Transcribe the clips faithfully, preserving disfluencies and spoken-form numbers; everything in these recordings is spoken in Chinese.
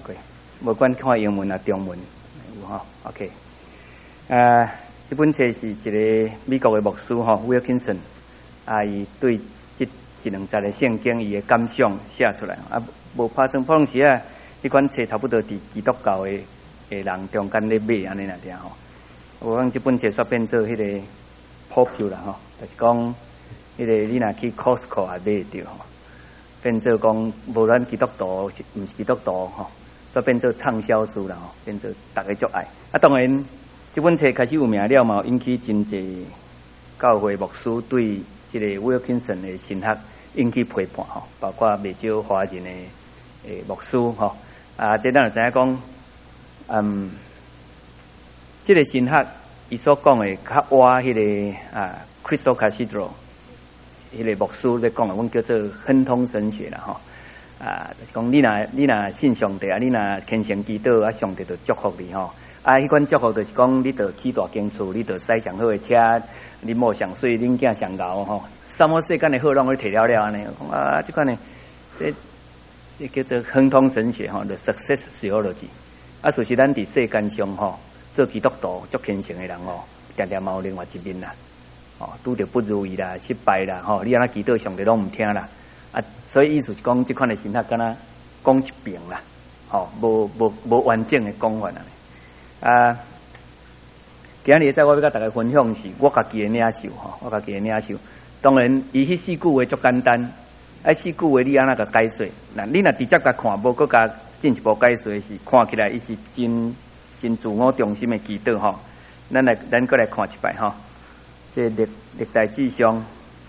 OK， 无管看英文啊、中文有吼 ，OK。啊，这本册是一个美国的牧师吼 ，Wilkinson 啊，伊对这一两节的圣经伊的感想写出来啊，无发生普通时啊，这款册差不多伫基督教的的人中间咧买安尼那点吼。我讲这本册煞变做迄个 popular 吼，就是讲迄个你若去 Costco 也买得到吼，变做讲无论基督徒毋是基督徒吼。煞变做畅销书啦吼，变做大家足爱。啊，当然，这本册开始有名了嘛，引起真济教会牧师对这个 Wilkinson 的神学引起批判吼，包括未少华人的诶牧师吼。啊，这咱就知影讲，嗯，这个神学伊所讲的较活迄个啊 Crystal Cathedral， 迄个牧师咧讲的，阮叫做亨通神学啦吼。啊，就是讲你若你若信上帝啊，你若虔诚祈祷啊，上帝就祝福你吼。啊，迄款祝福就是讲，你着起大间厝，你着驶上好的车，你某上水，恁囝上牛吼。什么世间的好，拢会摕了了安尼。啊，即款呢，这这叫做亨通神学吼 ，the success theology。啊，就是咱伫世间上吼，做基督徒足虔诚的人吼，定定嘛有另外一面啦。哦，拄着不如意啦、失败啦吼，你安那祈祷上帝拢毋听啦。啊，所以意思是讲，即款的神学敢若讲一遍啦，吼、哦，无无无完整的讲法啊。啊，今日在我要甲大家分享是我家己的领受吼，我家己的领受。当然，伊迄四句话足简单，啊，四句话你安那个解说？那你若直接甲看，无搁甲进一步解说是看起来伊是真真自我中心的祈祷吼。咱来咱搁来看一摆吼，这历历代志上。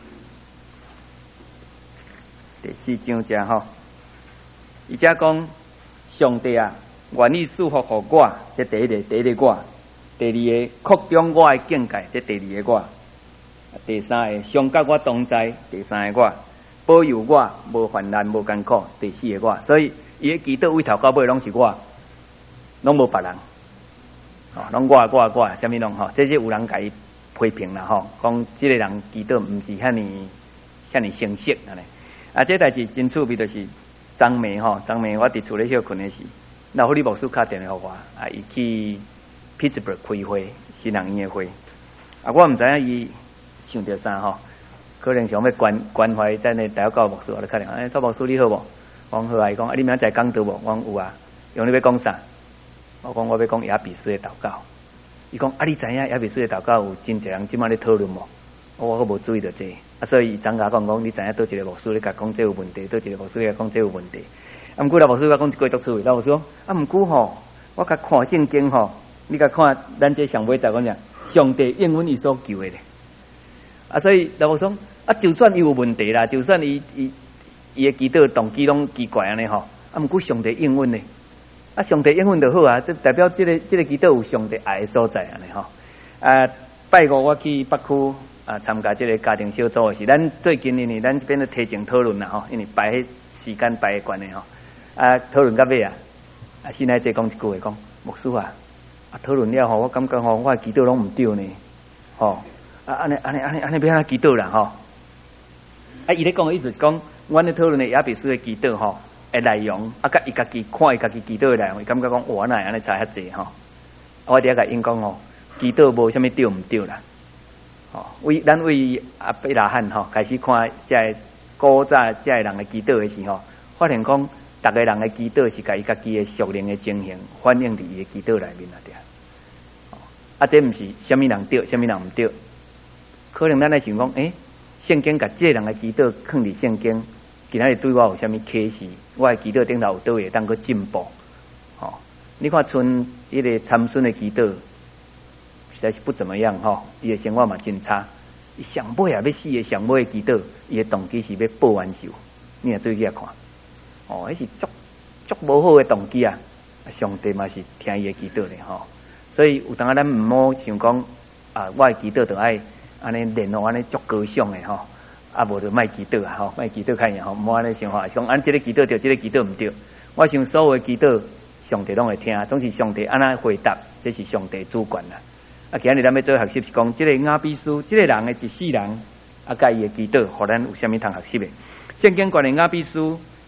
第四章遮吼，伊遮讲上帝啊，愿意赐福互我，这第一个第一个我；第二个扩张我的境界，这第二个我；第三个上甲我同在，第三个我；保佑我无患难无艰苦，第四个我。所以伊的祈祷为头到尾拢是我，拢无别人，哦，拢我我我，啥物拢吼，这些有人甲伊批评啦吼，讲即个人祈祷毋是遐尼遐尼诚实安尼。啊，这代志真趣味，就是昨暝吼，昨暝我伫厝咧休困诶时，老虎李牧师敲电话互我，啊，伊去 Pittsburgh 开会，新人院诶会，啊，我毋知影伊想着啥吼，可能想要关关怀咱诶大教牧师，我咧敲电话，哎，大牧师你好无？我讲好啊，伊讲啊，你明仔载讲道无？我讲有啊，用你要讲啥？我讲我要讲亚比斯诶祷告，伊讲啊，你知影亚比斯诶祷告有真侪人即摆咧讨论无？我我无注意到这，啊，所以张家讲讲，你知影倒一个牧师咧甲讲这有问题，倒一个牧师咧讲这有问题。啊，毋过老牧师甲讲一句足趣味，老牧师讲啊，毋过吼，我甲看圣经吼，你甲看咱这上尾十讲啥，上帝应允伊所求的咧。啊，所以老牧师讲啊，就算伊有问题啦，就算伊伊伊的祈祷动机拢奇怪安尼吼，啊，毋过上帝应允咧，啊，上帝应允就好啊，这代表这个这个祈祷有上帝爱的所在安尼吼。啊，拜五我去北区。啊，参加这个家庭小组的是，咱最近呢，咱这边咧提前讨论啦吼，因为排迄时间排的关系吼，啊，讨论到尾啊，啊，现在再讲一句话，讲牧师啊，啊，讨论了吼，我感觉吼，我祈祷拢毋对呢，吼，啊，安尼安尼安尼安尼要安怎祈祷啦吼，啊，伊咧讲的意思是讲，阮咧讨论的亚比斯的祈祷吼，的内容，啊，甲伊家己看伊家己祈祷的内容，伊感觉讲，哇，哪会安尼差遐济吼，我伫遐甲因讲吼，祈祷无啥物对毋对啦。哦，为咱为阿伯拉罕吼开始看这古早这人的祈祷的时候，发现讲，逐个人的祈祷是甲伊家己的属灵的情形反映伫伊的祈祷内面啊，对啊。哦，啊，这毋是啥物人对，啥物人毋对，可能咱来想讲，诶、欸，圣经甲这人的祈祷放伫圣经，今仔日对我有啥物启示？我的祈祷顶头有倒位当个进步？哦，你看像迄个参孙的祈祷。实在是不怎么样吼，伊的生活嘛真差。伊上尾也要死的上尾的祈祷，伊的动机是要报冤仇。你也对起来看，哦，迄是足足无好的动机啊！上帝嘛是听伊的祈祷的吼，所以有当啊咱毋好想讲啊，我的祈祷就爱安尼练哦，安尼足高尚的吼，啊无就卖祈祷啊吼，卖祈祷看样吼，毋好安尼想法，讲按即个祈祷对，即个祈祷毋对。我想所有的祈祷，上帝拢会听，总是上帝安那回答，这是上帝主权啦。啊，今日咱要做学习是讲，即个雅比斯，即个人的一世人，啊，甲伊的祈祷，互咱有啥物通学习的？圣经关于雅比斯，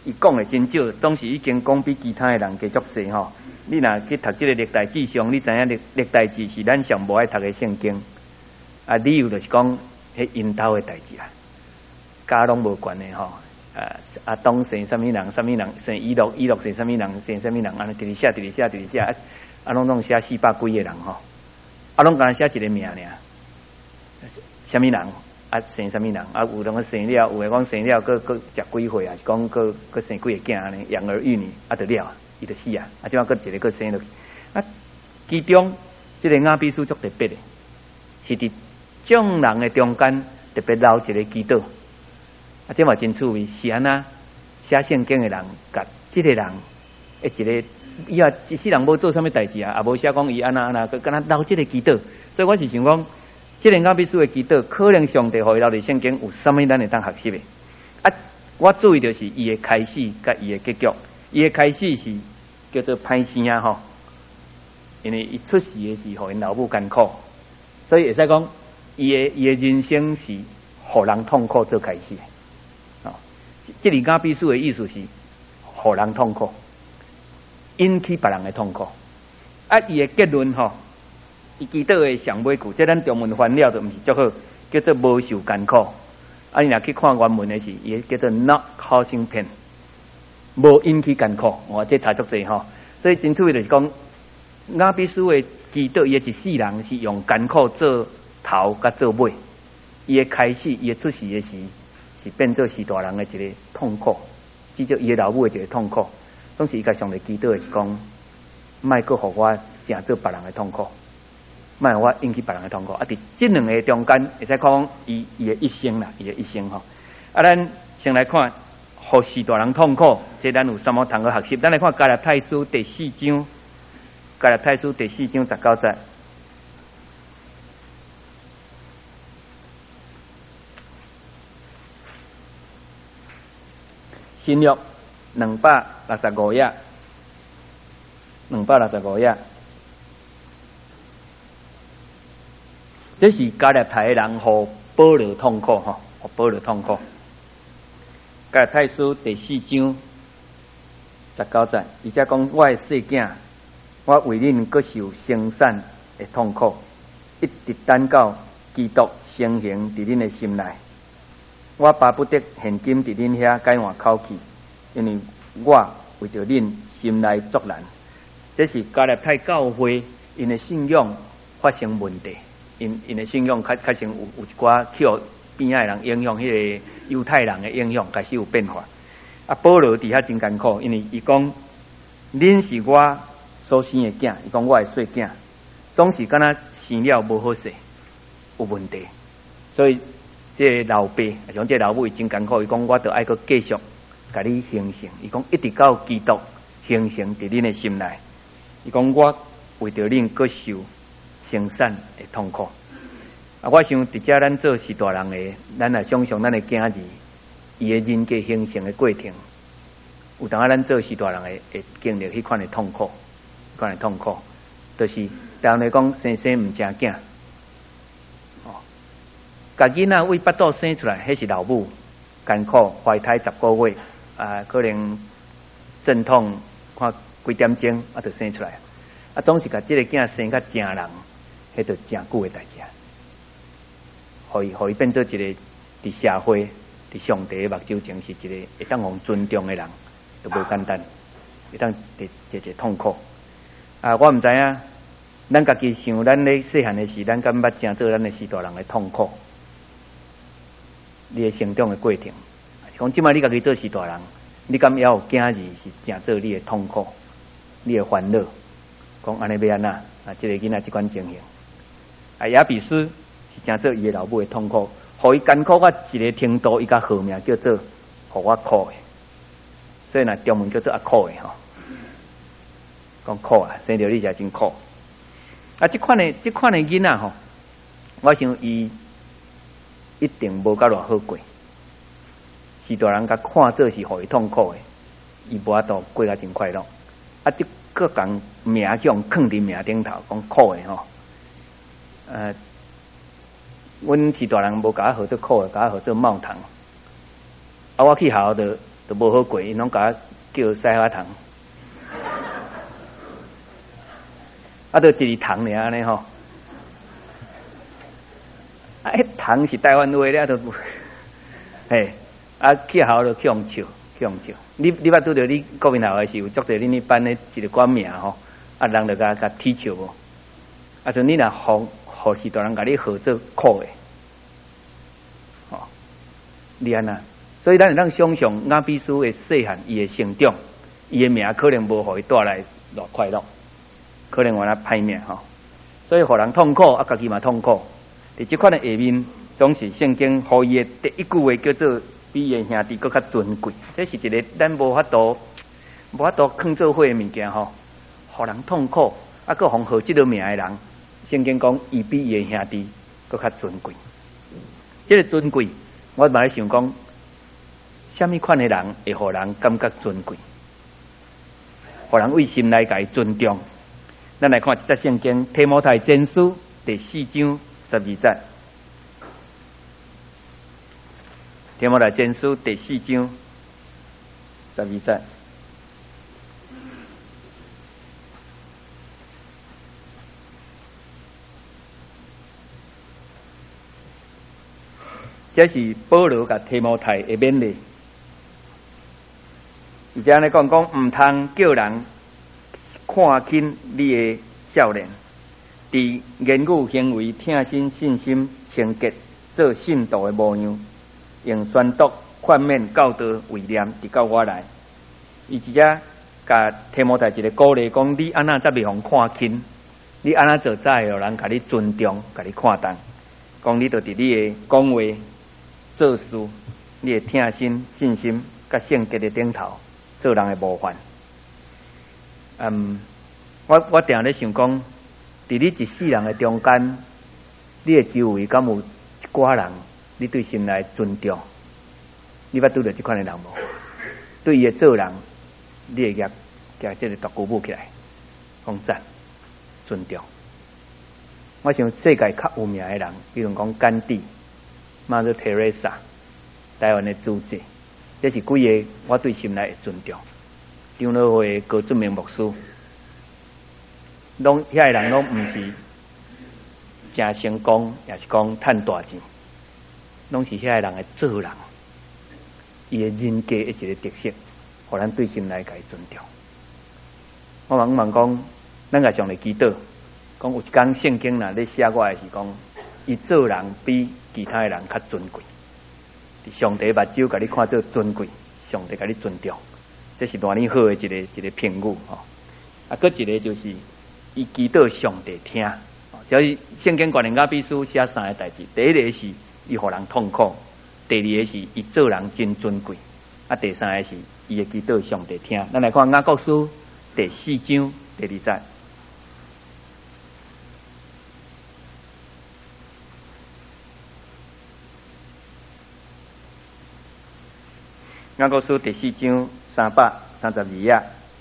伊讲的真少，总是已经讲比其他的人加足济吼。你若去读这个历代志上，你知影历历代志是咱上无爱读的圣经。啊，理由就是讲，迄因兜的代志啊，家拢无关的吼。啊，阿东生什么人，什么人生伊洛，伊洛生什么人，生什么人，安尼直直写，直直写，直直写，啊，啊拢拢写四百几个人吼，啊拢敢写一个名尔，什么人啊生什么人，啊有人生了，有诶讲生了，佮佮食几岁啊，是讲佮佮生几个囝安尼，养儿育女啊得了，伊就死啊，啊即摆佮一个佮生落去，啊其中即个雅比书足特别的，是伫众人诶中间特别留一个基督。啊，这嘛真趣味，是安那写圣经的人，甲这个人，诶，一个以后一世人无做啥物代志啊，也无写讲伊安那安那，佮敢若留这个基督。所以我是想讲，这个雅比书的基督，可能上帝互伊留伫圣经有啥物咱会当学习的。啊，我注意就是伊的开始，甲伊的结局。伊的开始是叫做歹生啊吼，因为伊出世的是互因老母艰苦，所以会使讲伊的伊的人生是互人痛苦做开始。这里雅比书的意思是，互人痛苦，引起别人的痛苦。啊，伊的结论吼，伊基督的上尾句，即咱中文翻了都毋是足好，叫做无受艰苦。啊，你若去看原文的是，伊叫做 not causing pain， 无引起艰苦。我这差足济吼，所以真趣味就是讲，雅比书的基督，伊的一世人是用艰苦做头甲做尾，伊的开始，伊的出世的时。是变做是大人的一个痛苦，至少伊的老母的一个痛苦。总是伊甲上帝祈祷的是讲，莫阁互我正做别人的痛苦，莫互我引起别人的痛苦。啊，伫这两个中间，会使讲伊伊的一生啦，伊的一生吼。啊，咱先来看，互是大人痛苦，这咱有啥物通去学习？咱来看加拉太书第四章，加拉太书第四章十九节。新约两百六十五页，两百六十五页，这是加勒太的人互保罗痛苦吼，互保罗痛苦。加勒太书第四章十九节，伊则讲：我的细囝，我为恁搁受生产的痛苦，一直等到基督成形伫恁的心内。我巴不得现今伫恁遐改换口气，因为我为着恁心内作难。这是加勒太教会因的信仰发生问题，因因的信仰开开始有有一寡去边仔人影响，迄个犹太人的影响开始有变化。啊，保罗伫遐真艰苦，因为伊讲恁是我所生的囝，伊讲我的细囝，总是敢若生了无好势，有问题，所以。这个老爸，像这个老母真艰苦，伊讲我着爱去继续甲你形成，伊讲一直到基督形成伫恁的心内，伊讲我为着恁搁受生产的痛苦。啊，我想伫遮咱做是大人的，咱来想象咱的囝儿，伊的人格形成的过程，有当啊咱做是大人的会经历迄款的痛苦，迄款的痛苦，就是当来讲生生毋正囝。甲囡仔为腹肚生出来，迄是老母艰苦怀胎十个月，啊，可能阵痛看几点钟啊，就生出来。啊，当时甲即个囝生较正人，迄就正久的代志。互伊，互伊变做一个伫社会、伫上帝的目睭前是一个会当互尊重的人，都无简单，会当直直直痛苦。啊，我毋知影，咱家己想，咱咧细汉的时，咱敢捌正做咱的是大人的痛苦。你的成长的过程，讲即摆你家己做是大人，你敢要有囝儿是正做你的痛苦，你的烦恼，讲安尼要安那啊？即、这个囡仔即款情形，啊，雅比斯是正做伊的老母的痛苦，互伊艰苦到一个程度，伊甲号名叫做互我苦的，所以若中文叫做啊苦的吼，讲苦啊，生着你才真苦。啊，即款的即款的囡仔吼，我想伊。一定无甲偌好过，是大人甲看做是互伊痛苦的，伊无法度过甲真快乐。啊，即个讲名向囥伫名顶头，讲苦的吼。呃，阮是大人无甲我号做苦的，甲我号做冒糖。啊，我去学校就都无好过，因拢甲我叫西瓜糖，啊，都一粒糖尔安尼吼。啊，迄糖是台湾话咧，都嘿，啊，去校就去用笑，去用笑。你你捌拄着你国民校的时候，足侪恁迄班咧一个管名吼，啊，人就甲甲踢笑无。啊，就你若互护士大人甲你号做苦的，吼、哦，你安那？所以咱会当想象雅比斯的细汉，伊的成长，伊的名可能无互伊带来偌快乐，可能原来歹命吼。所以互人痛苦，啊，家己嘛痛苦。伫即款的下面，总是圣经互伊的第一句话叫做比伊的兄弟搁较尊贵。这是一个咱无法度、无法度放做伙的物件吼，互人痛苦，啊，搁互号即个名的人。圣经讲，伊比伊的兄弟搁较尊贵。这个尊贵，我嘛咧想讲，什么款的人会互人感觉尊贵？互人为心来甲伊尊重。咱来看一则圣经《提摩太前书》第四章十二节，《提摩太前书》第四章十二节。这是保罗甲提摩太的勉励，而且咧讲讲毋通叫人看轻你的少年，伫言语行为、听心、信心、清洁，做信徒的模样，用宣读、劝勉、教导为念，直到我来。伊直接甲提摩太一个鼓励，讲你安那才袂互看轻，你安那做才会有人甲你尊重、甲你看重。讲你着伫你的讲话。做事，你的听心、信心、甲圣洁的顶头，做人的模范。嗯，我我定咧想讲，伫你一世人的中间，你的周围敢有一寡人，你对心内尊重？你捌拄着即款的人无？对伊的做人，你会夹夹即个大鼓舞起来，讲赞、尊重。我想世界较有名的人，比如讲甘地。Mother Teresa， 台湾的主席，这是几个我对心内的尊重。长老会高俊明牧师，拢遐个人拢毋是真成功，也是讲趁大钱，拢是遐个人的做人，伊的人格的一个特色，互咱对心内甲伊尊重。我问问讲，咱甲上帝祈祷，讲有一天圣经若咧写我的是讲。伊做人比其他的人较尊贵，上帝目睭甲你看做尊贵，上帝甲你尊重，这是多么好的一个一个评语吼。啊，搁一个就是伊祈祷上帝听，只要圣经观念雅比书写三个代志，第一个是伊互人痛苦，第二个是伊做人真尊贵，啊，第三个是伊会祈祷上帝听。咱来看雅各书第四章第二节。雅各书第四章三百三十二页，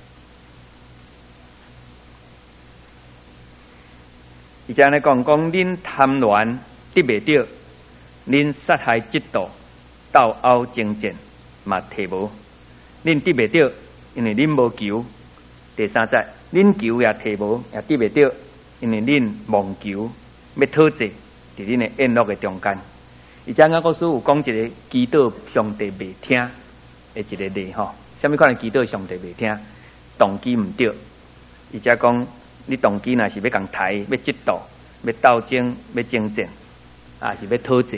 伊只咧讲讲，恁贪婪得袂到，恁杀害嫉妒、斗殴争战嘛摕无，恁得袂到，因为恁无求。第三节，恁求也摕无，也得袂到，因为恁妄求，要讨济伫恁的宴乐的中间。伊只雅各书有讲一个祈祷上帝袂听。的一个例吼，什么款的祈祷上帝袂听，动机毋对，而且讲你动机若是要共抬、要嫉妒、要斗争、要争战，啊是要讨济，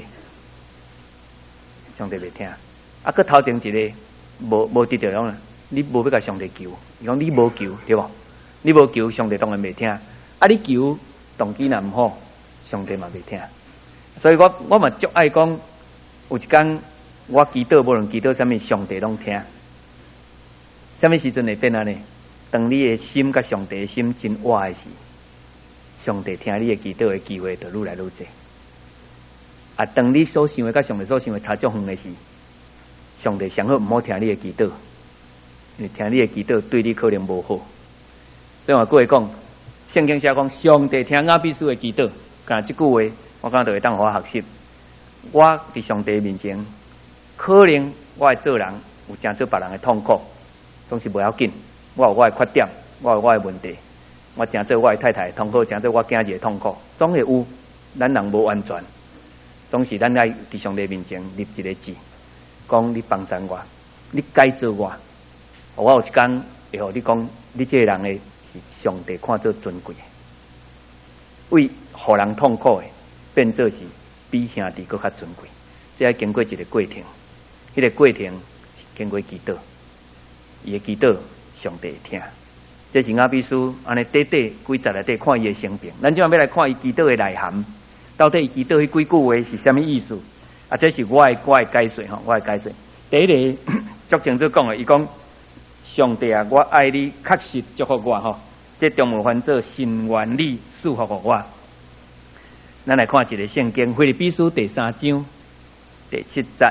上帝袂听。啊，佮头前一个无无得着种，你无要甲上帝求，伊讲你无求对无？你无求，上帝当然袂听。啊，你求动机若毋好，上帝嘛袂听。所以我我嘛足爱讲，有一天。我祈祷无论祈祷什么，上帝拢听。什么时阵会变安尼？当你的心甲上帝的心真活的时，上帝听你的祈祷的机会就愈来愈多。啊，当你所想的甲上帝所想的差足远的时，上帝上好毋好听你的祈祷，因为听你的祈祷对你可能无好。所以我各位讲，圣经写讲，上帝听雅比斯的祈祷，干即句话，我感觉就会当好学习。我伫上帝面前。可能我的做人有真做别人的痛苦，总是不要紧。我有我的缺点，我有我的问题，我真做我的太太的痛苦，真做我囝儿的痛苦，总会有。咱人无完全，总是咱爱伫上帝面前立一个志，讲你帮助我，你改造我，我有一天会互你讲，你这个人的是上帝看做尊贵的，为互人痛苦的变做是比兄弟更较尊贵。这要经过一个过程，迄、那个过程是经过祈祷，伊的祈祷上帝会听。这是雅比书安尼短短几节内底看伊的生平，咱今晚要来看伊祈祷的内涵。到底伊祈祷迄几句话是啥物意思？啊，这是我的我的解释吼，我的解释。第一个足清楚讲的，伊讲上帝啊，我爱你，确实祝福我吼。这中文翻做神愿你祝福我。咱来看一个圣经，腓立比书第三章第七节。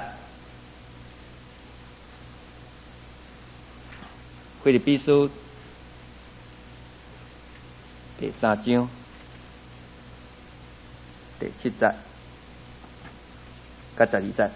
腓立比书第三章。第七节，甲十二节，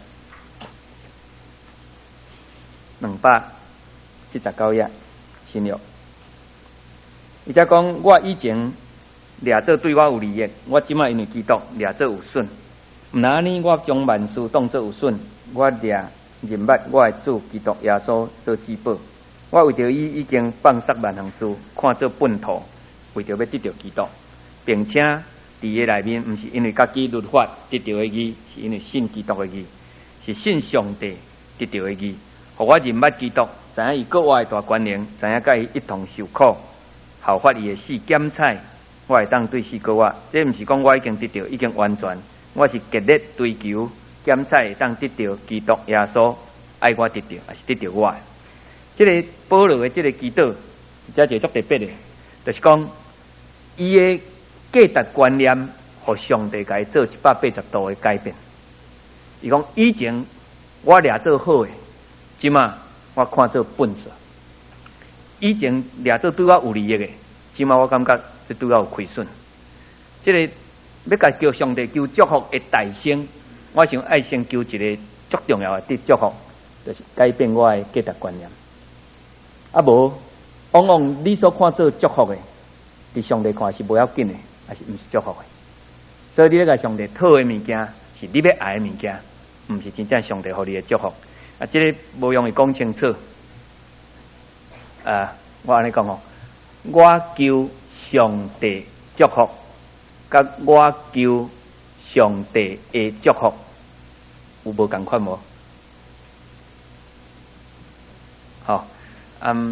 两百七十九页新约。伊则讲，我以前掠做对我有利益，我即摆因为基督掠做有损。毋然安尼，我将万事当作有损，我掠认捌我的主基督耶稣做至宝。我为着伊已经放杀万行事，看做粪土，为着要得到基督，并且。伫个内面，毋是因为家己律法得到的义，是因为信基督的义，是信上帝得到的义。互我认捌基督，知影伊国外的大权能，知影甲伊一同受苦，效法伊的死检采，我会当对死国外。这毋是讲我已经得到，已经完全，我是极力追求检采会当得到基督耶稣爱我得到，还是得到我。这个保罗的这个祈祷，这就足特别的，就是讲伊的。价值观念，互上帝甲伊做一百八十度的改变。伊讲以前我掠做好诶，即马我看做笨色；以前掠做对我有利益诶，即马我感觉是对我有亏损。即、这个要甲叫上帝求祝福的大声，我想爱先求一个足重要的祝福，就是改变我的价值观念。啊无，往往你所看做祝福诶，伫上帝看是无要紧诶。还是毋是祝福的，所以你咧甲上帝讨的物件，是你要爱的物件，毋是真正上帝互你的祝福。啊，这个无容易讲清楚。啊，我安尼讲哦，我求上帝祝福，甲我求上帝的祝福，有无共款无？好，嗯。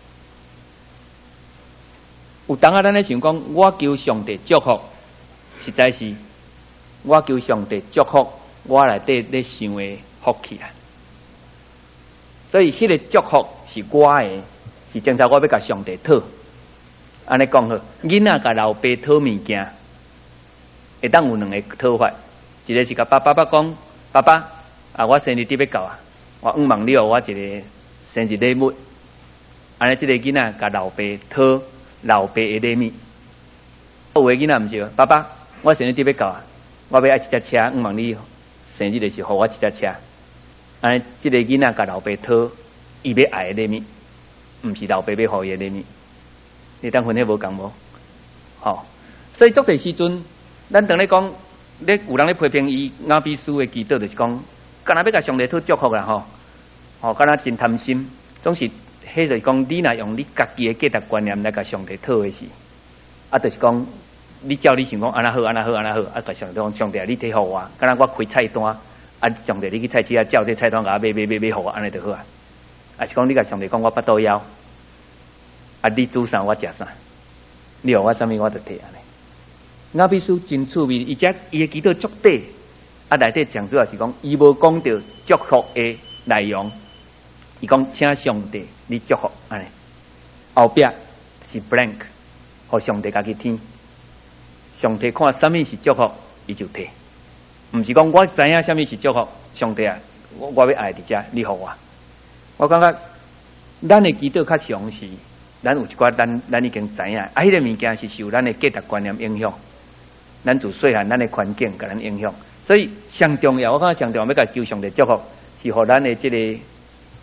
有当啊，咱咧想讲，我求上帝祝福，实在是我求上帝祝福，我内底咧想的福气啊。所以迄个祝福是我的，是正常我要甲上帝讨。安尼讲好，囡仔甲老爸讨物件，会当有两个讨法，一个是甲爸爸爸讲，爸爸啊，我生日伫要到啊，我毋望你互我一个生日礼物。安尼，即个囡仔甲老爸讨。老爸的礼物，有诶囡仔毋是，爸爸，我生日伫要到啊，我要爱一只车，毋望你生日的时候，互我一只车。安尼，即个囡仔甲老爸讨伊要爱的礼物，毋是老爸要互伊的礼物。你当分析无共无？吼，所以足侪时阵，咱当咧讲，咧有人咧批评伊雅比书的祈祷，就是讲，干那要甲上帝讨祝福啦吼，吼，干那真贪心，总是。迄就是讲，你若用你家己的价值观念来甲上帝讨的是，啊，就是讲，你照你想讲安那好，安那好，安那好，啊，甲上帝讲，上帝你摕互我，敢若我开菜单，啊，上帝你去菜市啊，照这菜单甲我买买买买互我，安尼就好啊。啊是讲你甲上帝讲我巴肚枵，啊，你煮啥我食啥，你互我啥物我就摕安尼。雅比书真趣味，伊只伊的祈祷足短，啊，内底讲主要是讲，伊无讲到祝福的内容。伊讲，请上帝你祝福，安尼后壁是 blank， 互上帝家己听。上帝看啥物是祝福，伊就摕，毋是讲我知影啥物是祝福，上帝啊，我我要爱伫遮，你互我。我感觉咱的祈祷较详细，咱有一寡咱咱已经知影，啊，迄、那个物件是受咱的价值观念影响，咱自细汉咱的环境甲咱影响，所以上重要，我感觉上重要要甲求上帝祝福，是互咱的即、这个。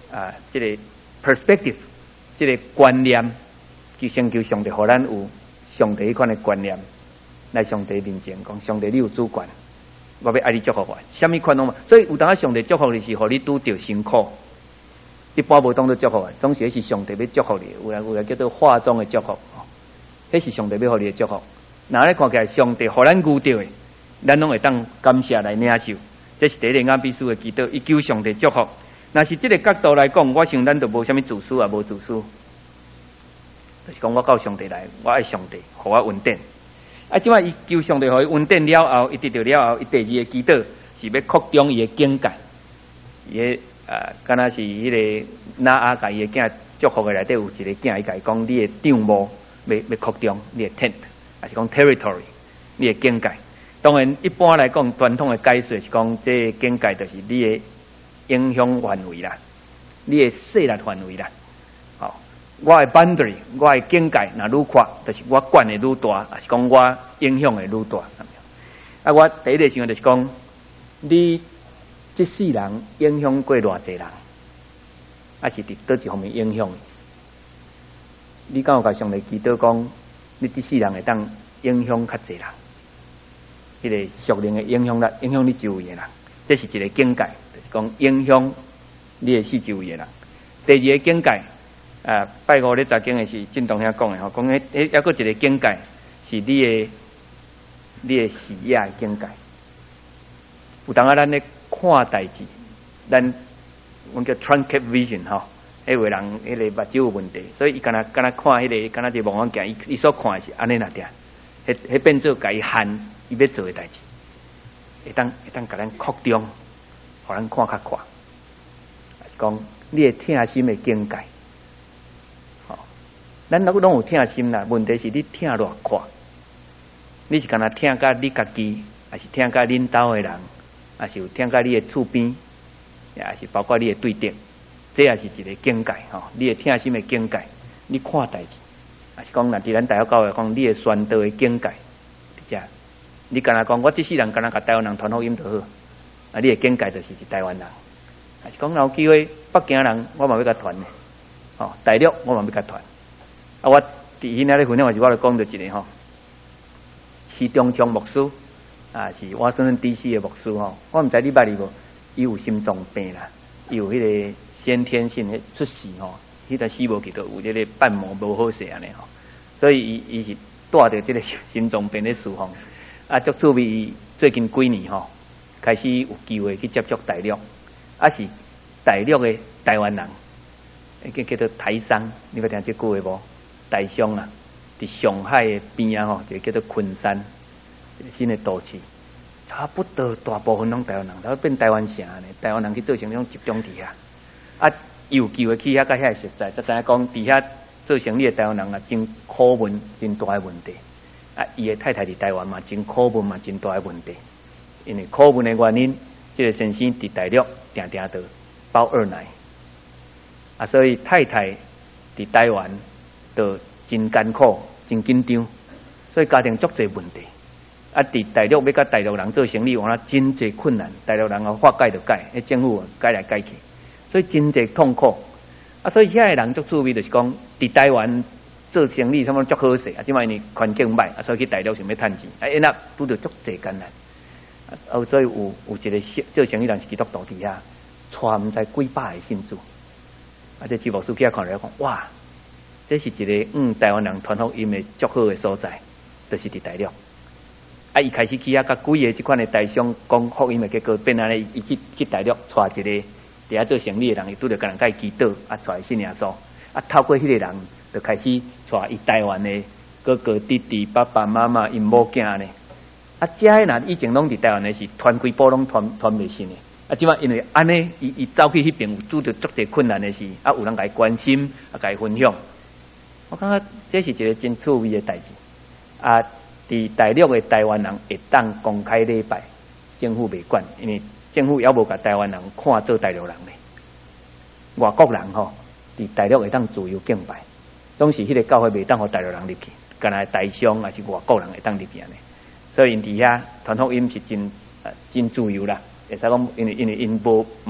啊，这个 perspective， 这个观念，就先求上帝互咱有上帝迄款的观念，来上帝面前讲，上帝你有主权，我要爱你祝福我，什么款拢，所以有当啊上帝祝福你是，互你拄着辛苦，一般无当作祝福啊，总是是上帝要祝福你，有人有人叫做化妆的祝福，迄是上帝要互你的祝福。那咧看起来，上帝互咱遇到的，咱拢会当感谢来领受。这是第一个雅比斯的祈祷，伊求上帝祝福。若是这个角度来讲，我想咱就无啥物自私啊，无自私。就是讲我到上帝来，我爱上帝，互我稳定。啊，即摆伊求上帝互伊稳定了后，伊得到了后，伊第二个祈祷是要扩张伊的境界。伊个啊，敢若是迄个拿阿甲伊个囝祝福的内底有一个囝，伊甲伊讲，你的帐幕要要扩张，你的 tent。还是讲 territory， 你的境界。当然，一般来讲，传统的解说是讲，这个境界就是你的影响范围啦，你的势力范围啦。好，我的 boundary， 我的境界若愈宽，就是我管的愈大，还是讲我影响的愈大。啊，我第一个想就是讲，你这世人影响过偌济人，还是伫倒一方面影响？你敢有甲上帝祈祷讲？你这世人会当影响较济人，迄个属灵的影响力，影响你周围的人，这是一个境界，就是讲影响你的四周围的人。第二个境界，啊，拜五咧查经的是正当遐讲的吼，讲迄迄还佫一个境界是你的你的视野的境界。有当啊，咱咧看代志，咱我叫 truncate vision 吼。迄位人，迄个目睭有问题，所以伊敢若敢若看迄个，敢若一望远镜，伊伊所看的是安尼那点，迄迄变做甲伊限伊要做的代志，会当会当甲咱扩张，互咱看较宽。是讲你的听心的境界，吼、哦，咱拢拢有听心啦，问题是你听偌宽，你是敢若听甲你家己，还是听甲恁兜的人，还是有听甲你的厝边，也是包括你的对敌。这也是一个境界吼，你的听心的境界，你看代志，还是讲若伫咱台湾教会讲你的宣道的境界，是这。你敢若讲我这世人敢若甲台湾人传福音就好，啊，你的境界就是是台湾人，还是讲有机会北京人我嘛要甲传呢，吼，大陆我嘛要甲传。啊，我伫迄那咧分享时，我就讲到一个吼，施中昌牧师啊，是华盛顿 D C 的牧师吼，我毋知你捌伊无，伊有心脏病啦，伊有迄个。先天性的出事吼，迄个死无去到有这个瓣膜无好势安尼吼，所以伊伊是带着这个心脏病的事吼，啊，足趣味。伊最近几年吼，开始有机会去接触大陆，啊是大陆的台湾人，叫叫做台商，你捌听这句话无？台商啊，伫上海的边啊吼，就叫做昆山，一个新的都市，差不多大部分拢台湾人，然后变台湾城呢，台湾人去做成那种集中伫遐。啊，有机会去遐甲遐熟悉，才知影讲伫遐做生意的台湾人啊，真苦闷，真大的问题。啊，伊的太太伫台湾嘛，真苦闷嘛，真大的问题。因为苦闷的原因，这个先生伫大陆定定都包二奶，啊，所以太太伫台湾都真艰苦，真紧张，所以家庭足侪问题。啊，伫大陆要甲大陆人做生意，哇，真侪困难。大陆人啊，法改就改，迄政府改来改去。所以真侪痛苦，啊！所以遐个人足趣味，就是讲伫台湾做生意，什么足好势啊！即摆因为环境歹，啊，所以去大陆想要趁钱，啊，因啊拄着足侪艰难，啊，所以有有一个做生意人是基督徒伫遐，带毋知几百个信主，啊，这吉牧师去遐看来讲，哇，这是一个嗯台湾人传福音的足好的所在，就是伫大陆。啊，伊开始去遐甲几个即款的大商讲福音的结果，变安尼，伊去去大陆带一个。伫遐做生意的人，伊拄着甲人甲伊祈祷，啊，带信耶稣，啊，透过迄个人，就开始带伊台湾的哥哥、弟弟、爸爸妈妈、因某囝呢。啊，遮个人以前拢伫台湾的是传几波拢传传袂信的，啊，即摆因为安尼，伊伊走去迄边有拄着足侪困难的事，啊，有人甲伊关心，啊，甲伊分享。我感觉这是一个真趣味的代志。啊，伫大陆的台湾人会当公开礼拜，政府袂管，因为。政府也无甲台湾人看做大陆人咧，外国人吼伫大陆会当自由敬拜，总是迄个教会袂当互大陆人入去，干那大商还是外国人会当入去安尼。所以因伫遐传福音是真呃真自由啦，会使讲因为因为因无毋是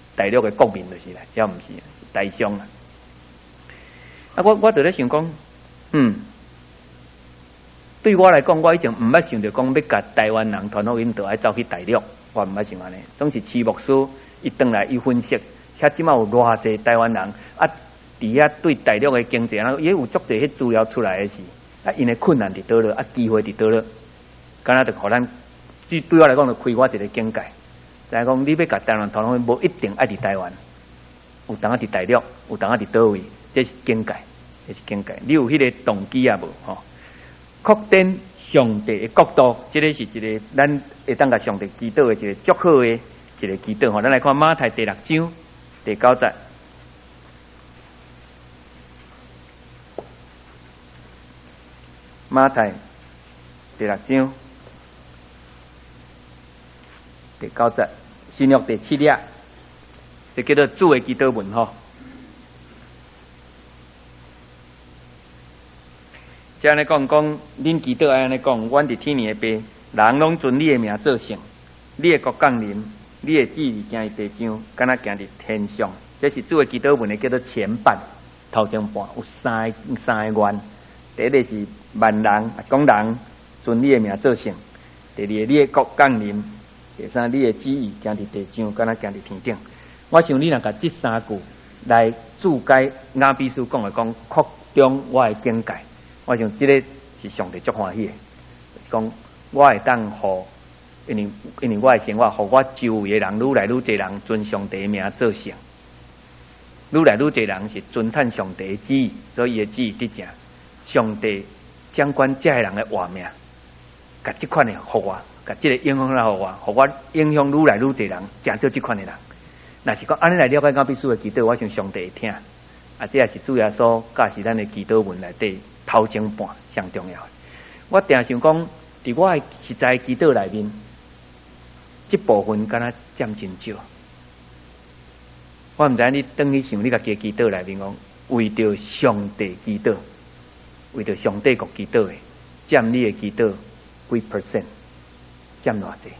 大陆的国民就是啦，也毋是大商啦。啊，我我就咧想讲，嗯，对我来讲，我已经毋捌想着讲要甲台湾人团伙因都爱走去大陆，我毋捌想安尼。总是徐牧师伊转来伊分析，遐即马有偌济台湾人啊，伫遐对大陆的经济，然后也有足济迄资料出来的是，啊，因的困难伫倒落，啊，机会伫倒落，敢若着互咱对对我来讲，就开我一个境界。就讲你要甲台湾团伙，无一定爱伫台湾，有当啊伫大陆，有当啊伫倒位，这是境界，这是境界。你有迄个动机啊无？吼、哦，确定上帝的国度，这个是一个咱会当甲上帝祈祷的一个足好的一个祈祷。吼，咱来看马太第六章第九节。马太第六章第九节，新约第七页，这叫做主的祈祷文吼。即安尼讲讲，恁祈祷爱安尼讲，阮伫天年的爸，人拢尊你的名做圣，你的国降临，你的旨意行于地上，敢若行伫天上。这是主的祈祷文的叫做前半，头前半有三个三个愿。第一个是万人，讲人尊你的名做圣；第二个你的国降临；第三你的旨意行伫地上，敢若行伫天顶。我想你若甲这三句来注解雅比书讲的讲，扩张我的境界。我想这个是上帝足欢喜的，就是讲我会当互，因为因为我的生活，互我周围的人愈来愈侪人尊上帝的名做圣，愈来愈侪人是尊探上帝的旨意，所以伊的旨意得正。上帝掌管这些人的活命，甲这款的互我，甲这个影响来互我，互我影响愈来愈侪人，真少这款的人。若是讲安尼来了解雅比书的祈祷，我想上帝会听。啊，这也是主耶稣教是咱的祈祷文内底头前半上重要的。我定想讲，伫我的实在祈祷内面，这部分敢若占真少。我毋知你等去想你家己祈祷内面讲，为着上帝祈祷，为着上帝国祈祷的，占你的祈祷几 percent， 占偌济？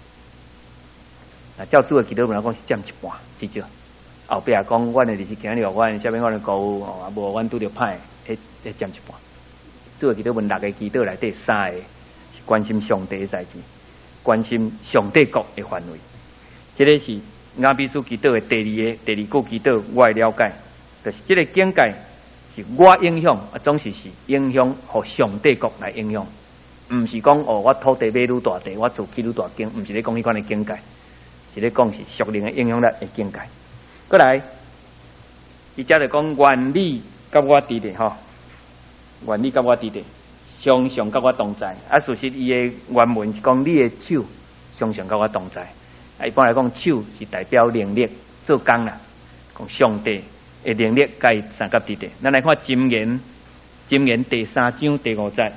啊，照主的祈祷文来讲是占一半至少。后壁讲，阮的日是今日，阮下面阮的歌舞哦，啊无阮拄着歹，迄迄占一半。主的祈祷文六个祈祷内底三个是关心上帝的代志，关心上帝国的范围。这个是雅比书祈祷的第二个第二句祈祷，我的了解，就是这个境界是我影响，啊总是是影响互上帝国来影响，毋是讲哦我土地买愈大地，我厝起愈大间，毋是咧讲迄款的境界，是咧讲是属灵的影响力的境界。过来，伊遮就讲原理甲我伫咧吼，原理甲我伫咧，常常甲我同在。啊，事实伊的原文是讲你的手常常甲我同在。啊，一般来讲，手是代表能力做工啦，讲上帝的能力甲伊三甲伫咧。咱来看箴言，箴言第三章第五节，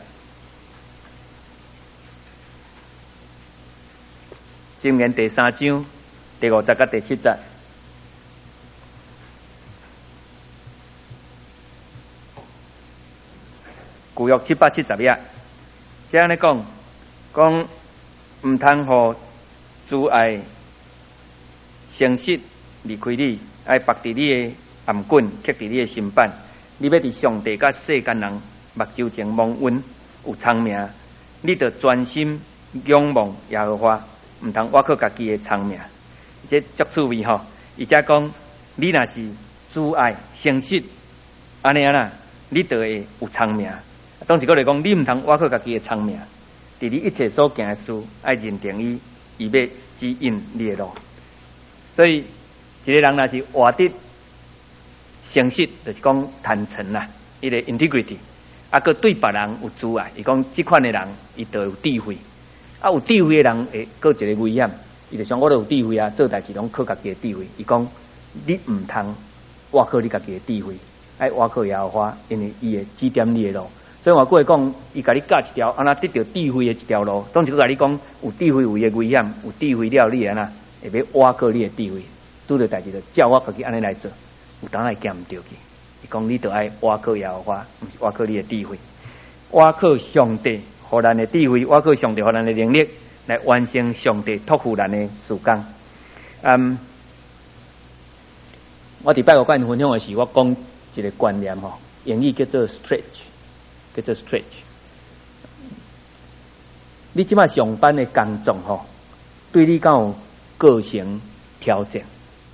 箴言第三章第五节甲第七节。旧约七百七十页，这样咧讲，讲毋通互阻碍诚实离开你，爱绑伫你的颔棍，刻伫你的心板。你要伫上帝甲世间人目睭前蒙恩有长命，你着专心仰望耶和华，毋通挖靠家己的长命。这足趣味吼！伊遮讲，你若是阻碍诚实，安尼啊啦，你着会有长命。当时我来讲，你毋通挖靠家己的长命，伫你一切所行的事，爱认定伊，伊要指引你的路。所以，一个人若是活得诚实，就是讲坦诚啦，伊个 integrity， 啊，佮对别人有阻碍，伊讲即款的人，伊就有智慧。啊，有智慧的人会佮一个危险，伊就想我都有智慧啊，做代志拢靠家己的智慧。伊讲你毋通挖靠你家己的智慧，爱挖靠耶和华，因为伊会指点你的路。所以我过会讲，伊甲你教一条，安那得到智慧的一条路。当时佮你讲，有智慧有伊的危险，有智慧了你安那会要挖靠你的智慧，拄着代志就照我家己安尼来做，有当会行毋对去。伊讲你着爱挖靠耶和华，毋是挖靠你的智慧，挖靠上帝互咱的智慧，挖靠上帝互咱的能力，来完成上帝托付咱的事工。嗯， 我伫拜五跟因分享的时，我讲一个观念吼，英语叫做 stretch， 叫做 stretch。你即摆上班的工作吼，对你敢有个性挑战？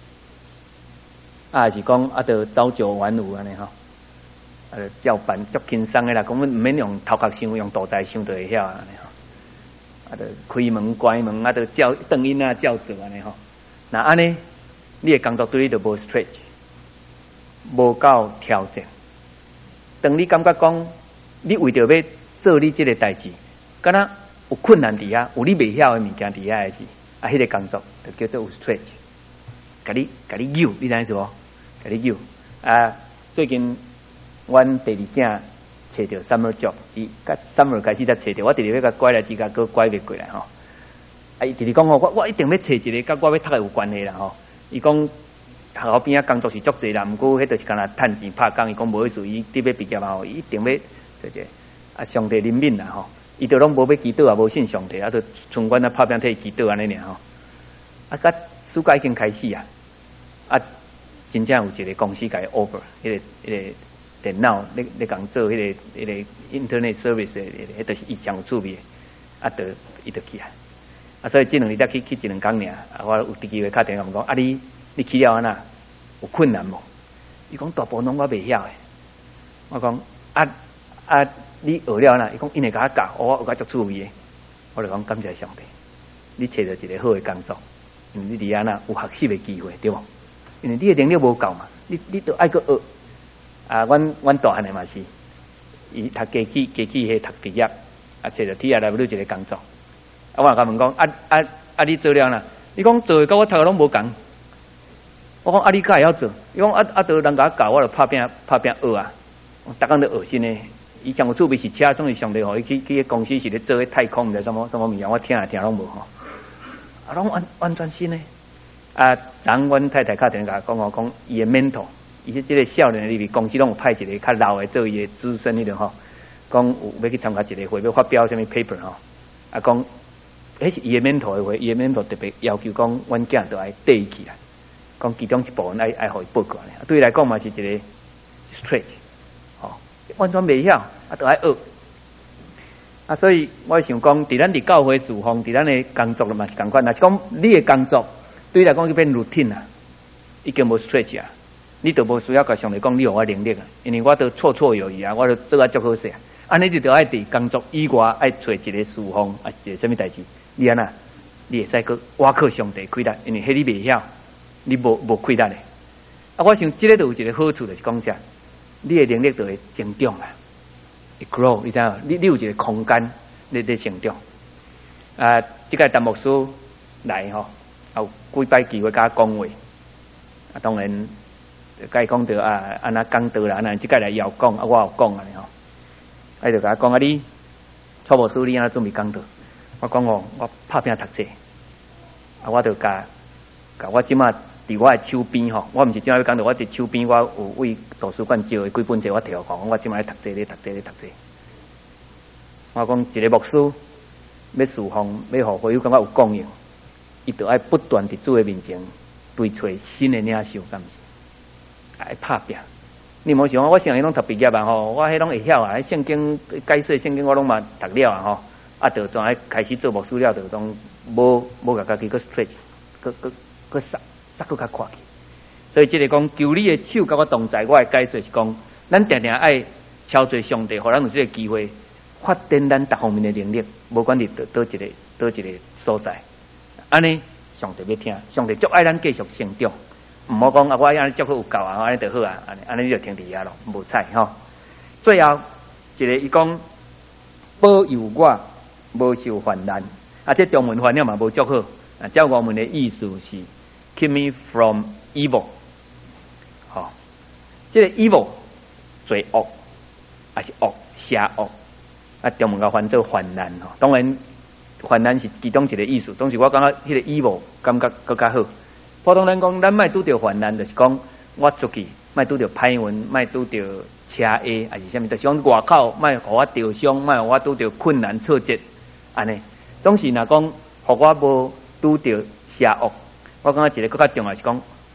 啊，还是讲啊，着朝九晚五安尼吼？啊，着照办足轻松的啦，讲阮毋免用头壳想，用肚仔想就会晓安尼吼。啊，着开门关门，啊，着照转音啊，照做安尼吼。那安尼，你的工作对你就无 stretch， 无够挑战。当你感觉讲，你为着要做你即个代志，敢若有困难伫遐，有你未晓的物件伫遐的时，啊，迄、那个工作就叫做有 stretch， 甲你甲你扭，你知影是无？甲你扭啊！最近阮第二件找着 summer job， 伊甲 summer 开始才找着，我直直要甲拐来之间，佫拐袂过来吼。啊，伊直直讲吼，我我一定要找一个甲我要读的有关系啦吼。伊讲学校边啊工作是足济啦，毋过迄著是干那趁钱拍工。伊讲无意思，伊伫要毕业嘛吼，伊一定要对者啊，上帝怜悯啦吼。伊就拢无要祈祷，也无信上帝，啊，就像阮啊拍拼替祈祷安尼尔吼。啊，甲暑假已经开始啊，啊，真正有一个公司甲伊 offer， 迄、那个迄、那个电脑，咧咧共做迄、那个迄、那个 internet service 的，迄著是伊上有趣味的，啊，就伊就去啊。啊，所以即两日才去去一两工尔，啊，我有伫机会打电话问讲，啊，你你去了安那有困难无？伊讲大部分拢我袂晓诶。我讲啊啊。你学了啦？伊讲因会甲我教，我有甲足趣味的。我就讲感谢上帝，你找到一个好的工作，因为你伫安那有学习的机会，对无？因为你的能力无够嘛，你你都爱个学。啊，阮阮大汉的嘛是，伊读机器机器迄读毕业，啊，找着 T R W 一个工作。啊，我甲问讲，啊啊啊，你做了啦？你讲做甲我读的拢无共。我讲啊，你敢会晓做？伊讲啊啊，都人甲我教，我就拍拼拍拼学啊，逐工都学新的。伊上有趣味是车，总是上帝互伊去去公司是咧做迄太空的什么什么物件，我听也听拢无吼，啊，拢完完全新诶。啊，当阮太太打电话讲我讲伊诶 mentor， 伊即个少年里面公司拢有派一个较老诶做伊诶资深迄种吼，讲有要去参加一个会，要发表什么 paper 吼，啊，讲迄是伊诶 mentor 诶会，伊诶 mentor 特别要求讲，阮囝都爱缀伊去啦，讲其中一部分爱爱互伊报告咧，对伊来讲嘛是一个 straight。完全袂晓，啊，都爱学啊，所以我想讲，伫咱伫教会侍奉，伫咱的工作嘛是共款。若是讲你的工作对你来讲就变 routine 啊，已经无 stretch 啊，你就无需要甲上帝讲你有我能力啊，因为我都绰绰有余啊，我都做啊足好势啊。安尼就着爱伫工作以外爱找一个侍奉啊，一个什么代志，你安那你会使去挖靠上帝开力，因为迄你袂晓，你无无开力的。啊，我想即个就有一个好处，就是讲啥。你的能力就会增长啊，会 grow， 你知影？你你有一个空间，你在成长。啊，即个陈牧师来吼，有几摆机会甲我讲话。啊，当然，甲伊讲到啊，安那讲道啦，安那即个来邀讲，啊，我有讲安尼吼。啊，就甲我讲啊，你蔡牧师你安那准备讲道？我讲哦，我拍拼读册，啊，我就甲甲我即马。伫我诶手边吼，我毋是今仔要讲到，我伫手边，我有为图书馆借诶几本册，我摕互讲，我今仔咧读册咧读册咧读册。我讲一个牧师要侍奉，要互会友感觉有供应，伊就爱不断伫主诶面前对找新诶领袖，敢毋是？爱拍拼。你莫想我上迄拢读毕业啊吼，我迄拢会晓啊，圣经解释圣经我拢嘛读了啊吼，啊，就总爱开始做牧师了，就拢无无甲家己个 stretch， 个个个杀。再搁较快去，所以即个讲求你的手甲我同在，我的解说是讲，咱定定爱超做上帝，互咱有即个机会发展咱各方面的能力，无管伫倒倒一个倒一个所在，安尼上帝要听，上帝足爱咱继续成长，毋好讲啊，我安尼足好有够啊，安尼就好啊，安尼安尼你就停伫遐咯，无采吼。最后一个伊讲保佑我无受患难，啊，这中文翻译嘛无足好，啊，照我们的意思是。Keep me from evil， 好、哦，这个 evil 罪恶，还是恶邪恶，啊，中文甲翻做患难吼。当然，患难是其中一个意思。当时我感觉迄个 evil 感觉更加好。普通人讲，咱莫拄着患难，就是讲我出去莫拄着歹运，莫拄着车祸，还是啥物？就是讲外口莫互我受伤，莫互我拄着困难挫折，安尼。总是若讲互我无拄着邪恶。我感觉一个更较重要是讲，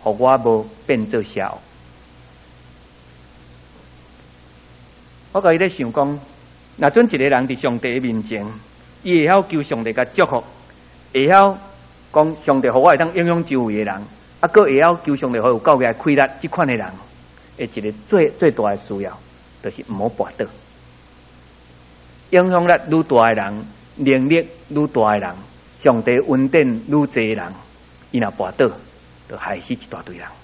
互我无变做邪恶。我甲伊咧想讲，若准一个人伫上帝的面前，伊会晓求上帝甲祝福，会晓讲上帝互我会当影响周围的人，啊，佫会晓求上帝互有够个开力，即款的人，诶，一个最最大的需要，就是毋好跋倒。影响力愈大的人，能力愈大的人，上帝恩典愈侪的人，伊若跋倒，就害死一大堆人。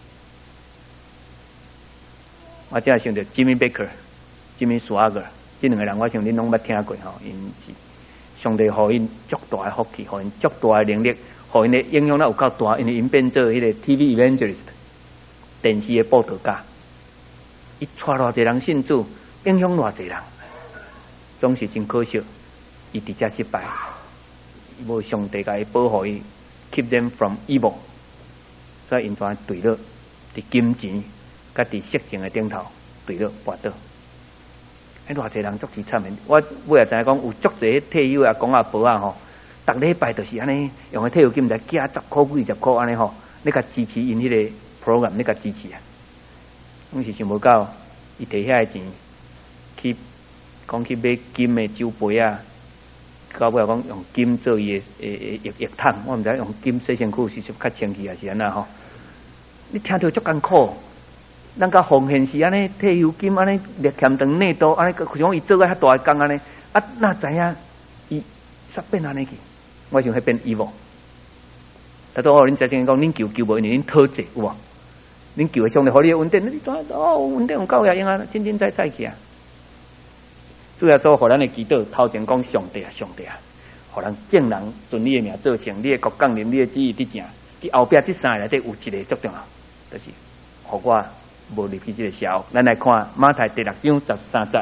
我正想着 Jimmy Baker、Jimmy Swaggart 这两个人，我想恁拢捌听过吼，因是上帝互因足大的福气，互因足大的能力，互因的影响力有够大，因为因变做迄个 T V evangelist 电视的报道家，伊带偌侪人信主，影响偌侪人。总是真可惜，伊直接失败，无上帝甲伊保护伊 ，keep them from evil， 所以因全对了，伫金钱，甲伫色情的顶头对了跋倒。迄偌侪人足是惨的，我尾也知影讲有足侪退休啊、公啊、婆啊吼，逐礼拜就是安尼用个退休金来寄十箍、几十箍安尼吼，你甲支持因迄个 program， 你甲支持啊。拢是想无到，伊摕遐个钱去。讲去买金的酒杯啊，到尾讲用金做伊的诶诶液液桶，我毋知用金洗身躯是是较清气还是安那吼？你听着足艰苦，咱甲奉献是安尼退休金安尼列欠长内多安尼，像伊做个遐大个工安尼，啊哪知影伊煞变安尼去？我想迄变 evil。但到我恁才先讲，恁求求无，因为恁讨债有无？恁求的上帝互你的稳定，你怎哦稳定有够也用啊，真真彩彩去啊！主要说，互咱的祈祷头前讲上帝啊，上帝啊，互人正人顺你的名做成，你的国降临，你的旨意伫成。伫后壁这三个内底有一个足重要，就是互我无入去这个邪恶。咱来看马太第六章十三节，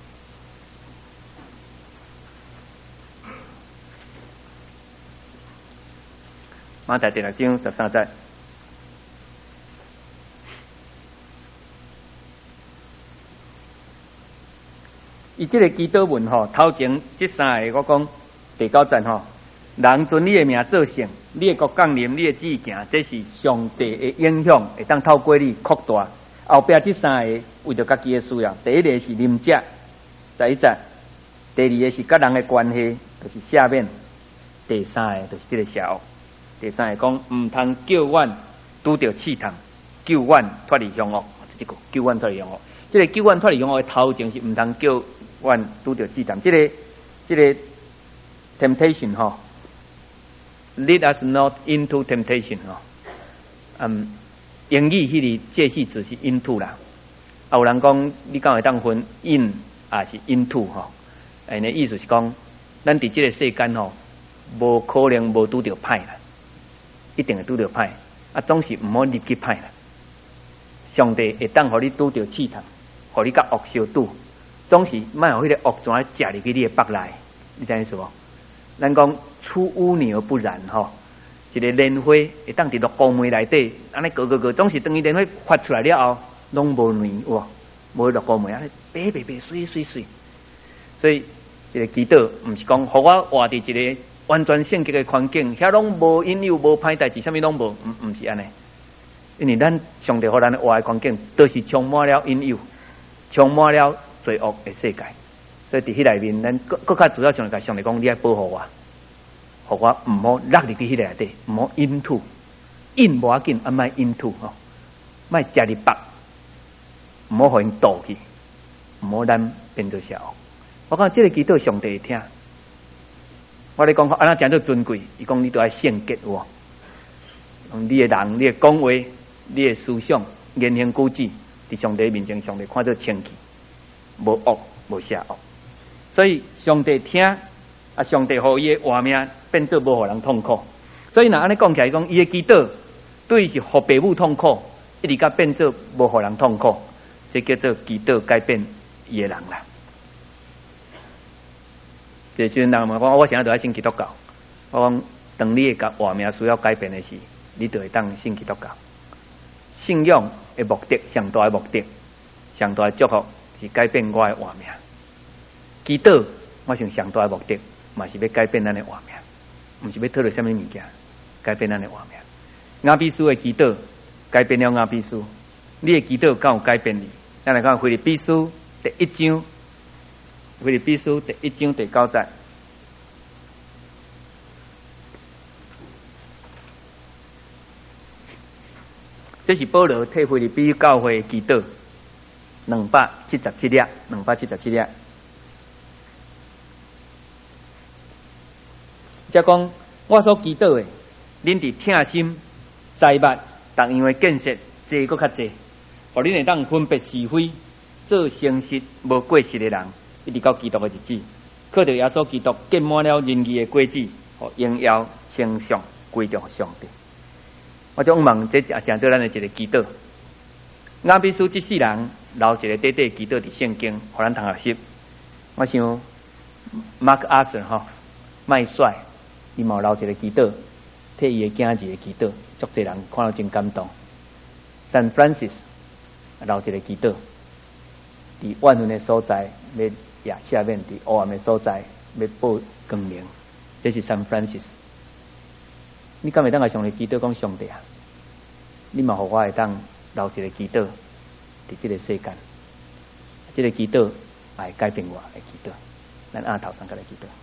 马太第六章十三节。伊即个祈祷文吼，头前即三个我讲第九节吼，人遵你的名做成，你的国降临，你的旨意行，这是上帝的影响，会当透过你扩大。后壁即三个为着家己的需要，第一个是啉食，第一节；第二个是甲人的关系，就是下面；第三个就是即个邪恶。第三个讲毋通叫阮拄着试探，救阮脱离凶恶，即个救阮脱离凶恶。即个救阮脱离凶恶的头前是毋通叫阮拄着试探，即个即个 temptation 吼 ，lead us not into temptation 吼，嗯，英语迄个介系词是 into 啦。啊，有人讲你敢会当分 in 也是 into 吼，哎，那意思是讲，咱伫即个世间吼，无可能无拄着歹啦，一定会拄着歹，啊，总是毋好入去歹啦。上帝会当互你拄着试探，互你甲恶相拄，总是莫互迄个恶转食入去你的腹内，你知影意思无？咱讲出污泥而不染吼，一个莲花会当伫落光梅内底，安尼个个个，总是当伊莲花发出来了后，拢无泥哇，无落光梅安尼白白白水水水。所以一个祈祷，毋是讲互我活伫一个完全圣洁的环境，遐拢无引诱、无歹代志，啥物拢无，毋毋是安尼。因为咱上帝互咱活的环境，都是充满了引诱，充满了罪恶的世界。所以伫迄内面，咱更更较主要上来甲上帝讲，你爱保护我，互我毋好落入去迄个内底，毋好 into， in 无要紧，啊莫 into 吼，莫食入腹，毋好互因倒去，毋好咱变做邪恶。我讲即个祈祷上帝会听。我咧讲安怎讲做尊贵，伊讲你都爱圣洁有无？用你的人、你的讲话、你的思想、言行举止，伫上帝面前，上帝看做清气，无恶无邪恶。所以上帝听啊，上帝互伊的活命变做无互人痛苦。所以若安尼讲起来，讲伊的祈祷对是互父母痛苦，一直甲变做无互人痛苦，这叫做祈祷改变伊的人啦。这时阵人嘛讲，我现在就要信基督教。我讲，当你个活命需要改变的时，你就会当信基督教。信仰的目的，上大的目的，上大的祝福是改变我的活命。祈祷，我想上大的目的，嘛是要改变咱的活命，毋是要讨到什么物件，改变咱的活命。雅比斯的祈祷改变了雅比书，你的祈祷敢有改变你？咱来看腓立比书第一章，腓立比书第一章第九节。这是保罗替腓立比教会祈祷，两百七十七粒，两百七十七粒。即讲我所祈祷的，恁伫听心、知捌，逐样的建设，济搁较济，互恁会当分别是非，做诚实无过失的人，一直到基督的日子，靠着耶稣基督建满了仁义的果子，互荣耀称颂归着上帝。我想问，这也成做咱的一个祈祷。雅比书这世人留一个短短祈祷伫圣经，互咱通学习。我想 Mark Arthur 吼，麦帅，伊嘛留一个祈祷，替伊的囝儿的祈祷，足侪人看到真感动。San Francis 留一个祈祷，伫万分的所在要也下面伫黑暗的所在要报光明，这是 San Francis。你敢会当来上帝祈祷讲上帝啊？你嘛互我会当留一个祈祷伫这个世间，这个祈祷也会改变我的祈祷。咱按头上甲来祈祷。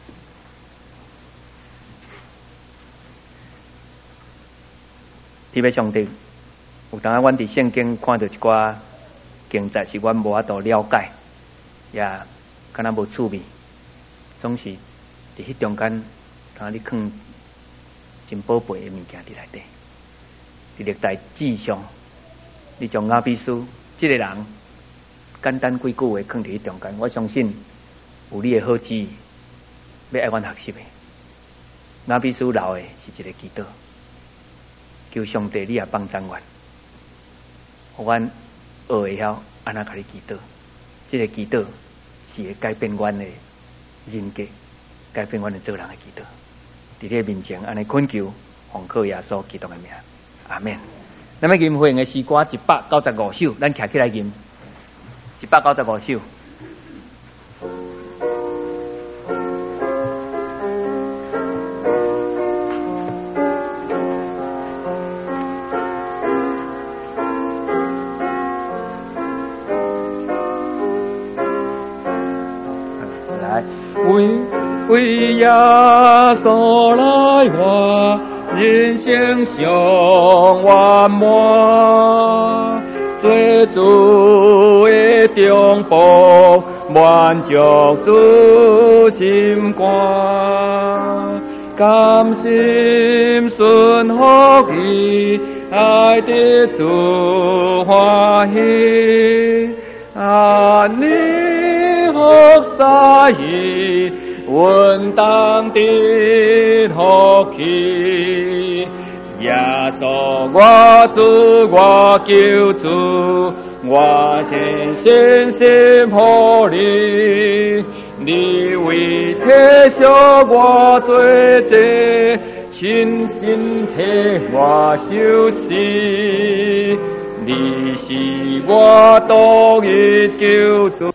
特别上帝，有当啊，阮伫圣经看到一寡经节是阮无法度了解，也敢若无趣味，总是伫迄中间，当你放真宝贝的物件伫内底。伫历代志上，你将雅比书即个人简单几句话放伫迄中间，我相信有你的好旨意，要爱阮学习的。雅比书留的是一个祈祷，求上帝你也帮助阮，互阮学会晓安怎甲你祈祷。即、这个祈祷是会改变阮的人格，改变阮的做人的祈祷。伫你的面前安尼恳求，奉靠耶稣基督的名。阿免。咱要吟会员的诗歌一百九十五首，咱徛起来吟。一百九十五首。来，为为耶稣来活。人生上圆满，做主的中保，满足主心肝，甘心顺服伊，爱得主欢喜，安尼福撒伊。稳当的福气，耶稣我主我救主，我全身心护你，你为替赎我罪责，亲身替我受死，你是我独一救主，